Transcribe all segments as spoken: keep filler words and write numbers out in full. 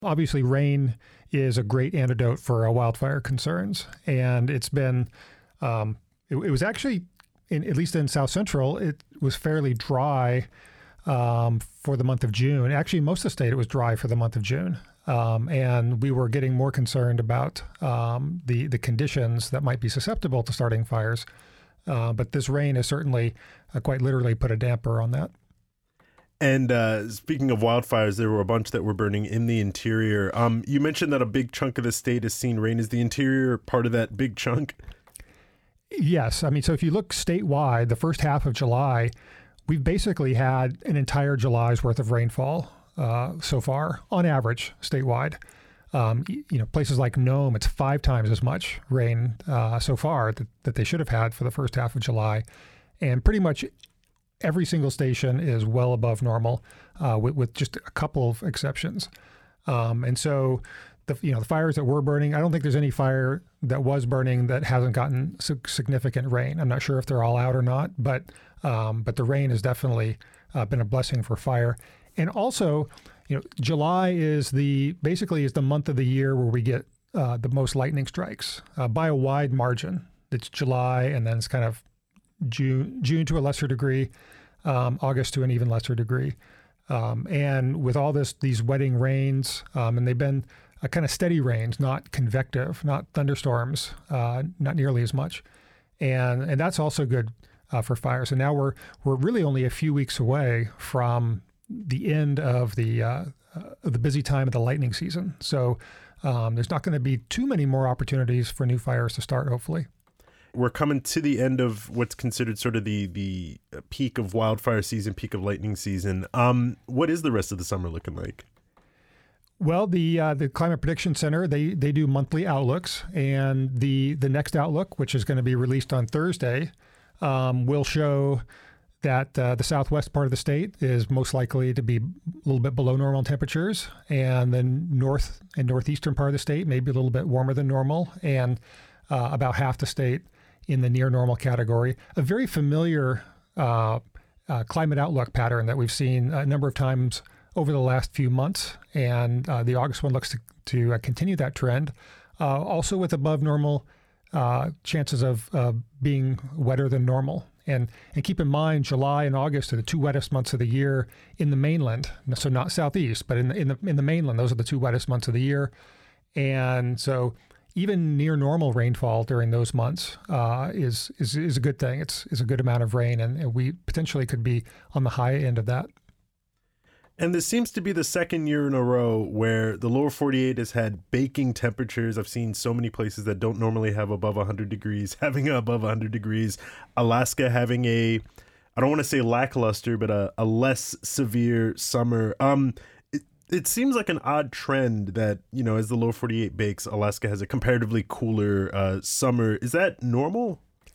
Obviously, rain is a great antidote for uh, wildfire concerns, and it's been, um, it, it was actually, in, at least in South Central, it was fairly dry um, for the month of June. Actually, most of the state, it was dry for the month of June. Um, and we were getting more concerned about um, the, the conditions that might be susceptible to starting fires. Uh, but this rain has certainly uh, quite literally put a damper on that. And uh, speaking of wildfires, there were a bunch that were burning in the interior. Um, you mentioned that a big chunk of the state has seen rain. Is the interior part of that big chunk? Yes. I mean, so if you look statewide, the first half of July, we've basically had an entire July's worth of rainfall uh, so far, on average, statewide. Um, you know, places like Nome, it's five times as much rain uh, so far that, that they should have had for the first half of July. And pretty much every single station is well above normal, uh, with, with just a couple of exceptions. Um, and so, the you know the fires that were burning, I don't think there's any fire that was burning that hasn't gotten significant rain. I'm not sure if they're all out or not, but um, but the rain has definitely uh, been a blessing for fire. And also, you know, July is the basically is the month of the year where we get uh, the most lightning strikes uh, by a wide margin. It's July, and then it's kind of June, June to a lesser degree, um, August to an even lesser degree. Um, and with all this, these wetting rains, um, and they've been a kind of steady rains, not convective, not thunderstorms, uh, not nearly as much. And and that's also good uh, for fires. And now we're we're really only a few weeks away from the end of the uh, uh, the busy time of the lightning season. So um, there's not going to be too many more opportunities for new fires to start, hopefully. We're coming to the end of what's considered sort of the the peak of wildfire season, peak of lightning season. Um, what is the rest of the summer looking like? Well, the uh, the Climate Prediction Center, they they do monthly outlooks, and the the next outlook, which is going to be released on Thursday, um, will show that uh, the southwest part of the state is most likely to be a little bit below normal temperatures, and the north and northeastern part of the state may be a little bit warmer than normal, and uh, about half the state in the near normal category. A very familiar uh, uh, climate outlook pattern that we've seen a number of times over the last few months, and uh, the August one looks to, to uh, continue that trend, uh, also with above normal uh, chances of uh, being wetter than normal. And and keep in mind, July and August are the two wettest months of the year in the mainland. So not southeast, but in the, in the in the mainland, those are the two wettest months of the year. And so even near normal rainfall during those months uh, is, is is a good thing. It's is a good amount of rain, and, and we potentially could be on the high end of that. And this seems to be the second year in a row where the lower forty-eight has had baking temperatures. I've seen so many places that don't normally have above one hundred degrees having above one hundred degrees. Alaska having a, I don't want to say lackluster, but a, a less severe summer. Um, it, it seems like an odd trend that, you know, as the lower forty-eight bakes, Alaska has a comparatively cooler uh, summer. Is that normal?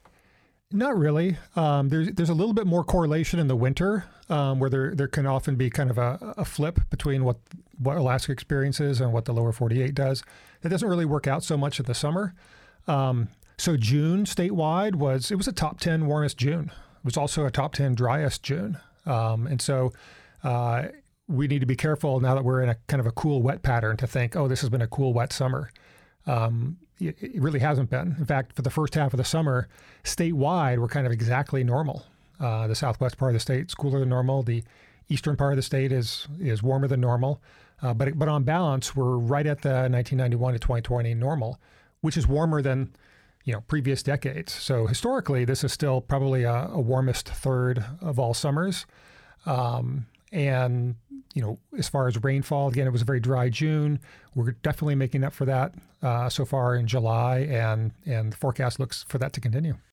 Not really. Um, there's there's a little bit more correlation in the winter, um, where there there can often be kind of a, a flip between what what Alaska experiences and what the lower forty-eight does. It doesn't really work out so much in the summer. Um, so June statewide was it was a top ten warmest June. It was also a top ten driest June, um, and so uh, we need to be careful now that we're in a kind of a cool wet pattern to think, oh, this has been a cool wet summer. Um, it, it really hasn't been. In fact, for the first half of the summer, statewide, we're kind of exactly normal. Uh, the southwest part of the state is cooler than normal. The eastern part of the state is is warmer than normal. Uh, but but on balance, we're right at the nineteen ninety-one to twenty twenty normal, which is warmer than you know previous decades. So historically, this is still probably a, a warmest third of all summers. Um, and you know, as far as rainfall, again, it was a very dry June. We're definitely making up for that uh, so far in July, and and the forecast looks for that to continue.